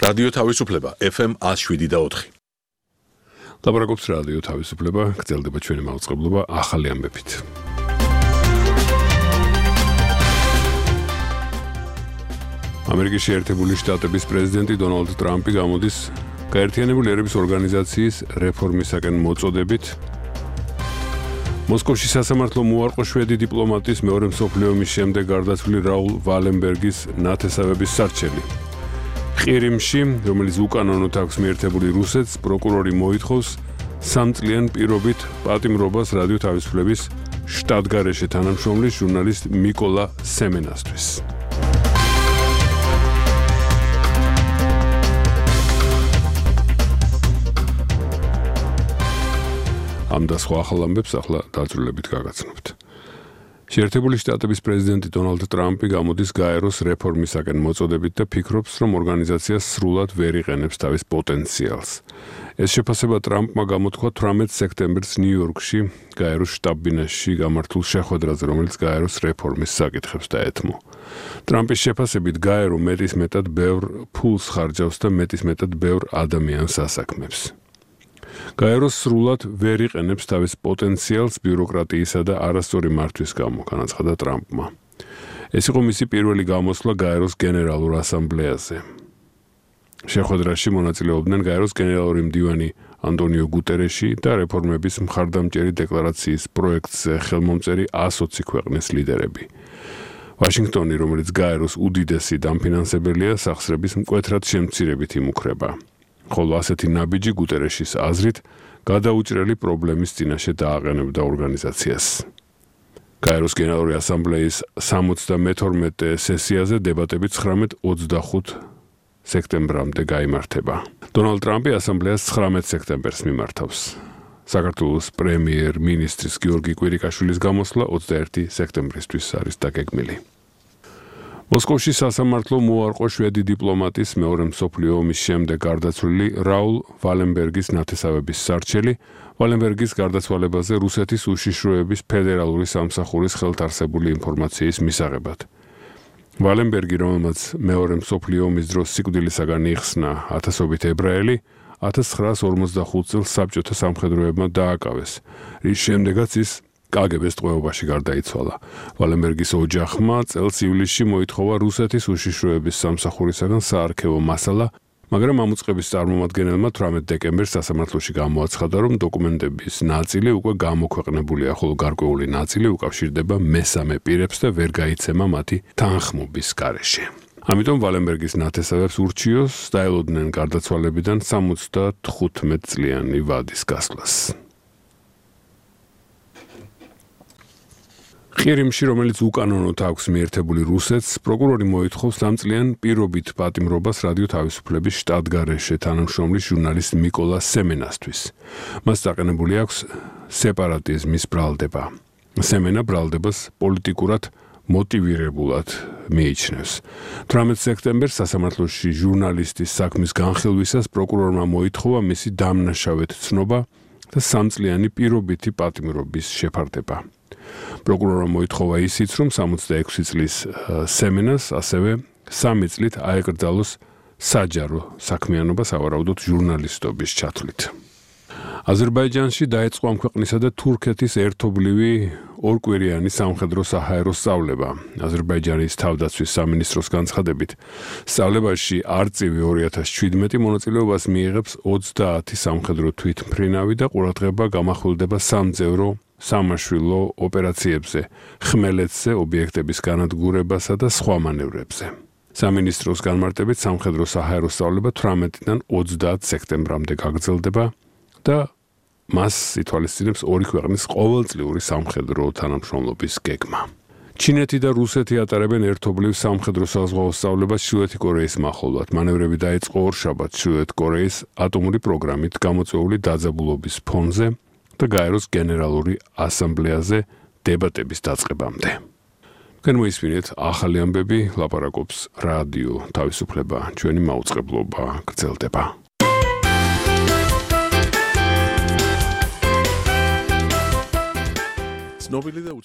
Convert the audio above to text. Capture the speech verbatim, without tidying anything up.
რადიო თავისუფლება F M one oh seven და four. ლაპარაკობს რადიო თავისუფლება, გრძელდება ჩვენი მაუწყებლობა ახალი ამბებით. ამერიკის შეერთებული შტატების პრეზიდენტი დონალდ ტრამპი გამოდის გაერთიანებული ერების ორგანიზაციის რეფორმისაკენ მოწოდებით. მოსკოვში სასამართლო მოუარყო შვედი დიპლომატის მეორე მსოფლიო ომის შემდეგ გარდაცვლილი რაულ ვალენბერგის ნათესავების სარჩელი. ყირიმში, რომელიც უკანონოდ აქვს მიერთებული რუსეთს, პროკურორი მოითხოვს სამწლიან პირობით პატიმრობას რადიო თავისუფლების შტატგარეშე თანამშრომლის ჟურნალისტ მიკოლა სემენასთვის. ამ და სხვა ახალ ამბებს ახლა დაწვრილებით გაგაცნობთ. შეერთებული შტატების პრეზიდენტი დონალდ ტრამპი გამოდის გაეროს რეფორმისაკენ მოწოდებით და ფიქრობს, რომ ორგანიზაცია სრულად ვერ იყენებს თავის პოტენციალს. ეს შეფასება ტრამპმა გამოთქვა თვრამეტ სექტემბერს ნიუ-იორკში გაეროს შტაბ-ბინაში გამართულ შეხვედრაზე, რომელიც გაეროს რეფორმის საკითხებს დაეთმო. ტრამპის შეფასებით გაერო მეტისმეტად ბევრ ფულს ხარჯავს და მეტისმეტად ბევრ ადამიანს ასაქმებს. გაერო სრულად ვერ იყენებს თავის პოტენციალს ბიუროკრატიისა და არასწორი მართვის გამო, განაცხადა ტრამპმა. ეს იყო მისი პირველი გამოსვლა გაეროს გენერალურ ასამბლეაზე. შეხვედრაში მონაწილეობდნენ გაეროს გენერალური მდივანი ანტონიო გუტერეში და რეფორმების მხარდამჭერი დეკლარაციის პროექტზე ხელმომწერი one hundred ქვეყნის ლიდერები. ვაშინგტონი, რომელიც გაეროს უდიდესი დამფინანსებელია, სახსრების მკვეთრად შემცირებით იმუქრება. ხოლო ასეთი ნაბიჯი გუტერეშის აზრით გადაუჭრელი პრობლემის წინაშე დააყენებდა ორგანიზაციას. გაეროს გენერალური ასამბლეის სამოცდამეთორმეტე სესიაზე დებატები ცხრამეტ ოცდახუთ სექტემბრამდე გაიმართება. დონალდ ტრამპი ასამბლეას ცხრამეტ სექტემბერს მიმართავს. საქართველოს პრემიერ-მინისტრის გიორგი კვირიკაშვილის გამოსვლა ოცდაერთი სექტემბრისთვის არის დაგეგმილი. მოსკოვში სასამართლო მოუარყო შვედი დიპლომატის მეორე მსოფლიო ომის შემდეგ გარდაცვლილი რაულ ვალენბერგის ნათესავების სარჩელი. ვალენბერგის გარდაცვალებაზე რუსეთის უშიშროების ფედერალური სამსახურის ხელთ არსებული ინფორმაციის მისაღებად. ვალენბერგი, რომელმაც მეორე მსოფლიო ომის დროს სიკვდილისაგან იხსნა ათასობით ებრაელი, one thousand nine hundred forty-five წელს საბჭოთა სამხედროებმა დააკავეს, რის შემდეგაც ის კაგებეს ტყვეობაში გარდაიცვალა. ვალენბერგის ოჯახმა წელს ივლისში მოითხოვა რუსეთის უშიშროების სამსახურისაგან საარქივო მასალა, მაგრამ ამ უწყების წარმომადგენელმა თვრამეტ დეკემბერს სასამართლოში გამოაცხადა, რომ დოკუმენტების ნაწილი უკვე გამოქვეყნებულია, ხოლო გარკვეული ნაწილი უკავშირდება მესამე პირებს და ვერ გაიცემა მათი თანხმობის გარეშე. ამიტომ ვალენბერგის ნათესავებს ურჩიოს დაელოდნენ გარდაცვალებიდან სამოცდათხუთმეტ წლიანი ვადის გასვლას. ყირიმში, რომელიც უკანონოდ აქვს მიერთებული რუსეთს, პროკურორი მოითხოვს სამწლიან პირობით პატიმრობას რადიო თავისუფლების შტატგარეშე თანამშრომლის ჟურნალისტ მიკოლა სემენასთვის. მას დაყენებული აქვს სეპარატიზმის ბრალდება. სემენა ბრალდებას პოლიტიკურად მოტივირებულად მიიჩნევს. თვრამეტ სექტემბერს სასამართლოში ჟურნალისტის საქმის განხილვისას პროკურორმა მოითხოვა მისი დამნაშავედ ცნობა და სამწლიანი პირობითი პატიმრობის შეფარდება. პროკურორმა მოითხოვა ისიც, რომ სამოცდაექვსი წლის სემენას ასევე სამი წლით აეკრძალოს საჯარო საქმიანობა, სავარაუდოდ ჟურნალისტობის ჩათვლით. აზერბაიჯანში დაიწყო ამ ქვეყნისა და თურქეთის ერთობლივი ორკვირიანი სამხედრო საჰაერო სწავლება. აზერბაიჯანის თავდაცვის სამინისტროს განცხადებით, სწავლებაში არწივი ორი ათას შვიდმეტი მონაწილეობას მიიღებს ოცდაათი სამხედრო თვითმფრინავი და ყურადღება გამახვილდება სამძევრო სამაშვილო ოპერაციებზე, ხმელეთზე, ობიექტების განადგურებასა და სხვა მანევრებზე. სამინისტროს განმარტებით სამხედრო საჰაერო სწავლება თვრამეტიდან ოცდაათ სექტემბრამდე გაგრძელდება და მას ითვალისწინებს ორი ქვეყნის ყოველწლიური სამხედრო თანამშრომლობის გეგმა. ჩინეთი და რუსეთი ატარებენ ერთობლივ სამხედრო საზღვაო სწავლებას ჩრდილოეთი კორეის მახლობლად. მანევრები დაიწყო ორშაბათს ჩრდილოეთ კორეის ატომური პროგრამით გამოწვეული დაძაბულობის ფონზე და გაეროს გენერალური ასამბლეაზე დებატების დაწყებამდე. თქვენ მოისმინეთ ახალი ამბები, ლაპარაკობს რადიო თავისუფლება, ჩვენი მაუწყებლობა გრძელდება. ცნობილი და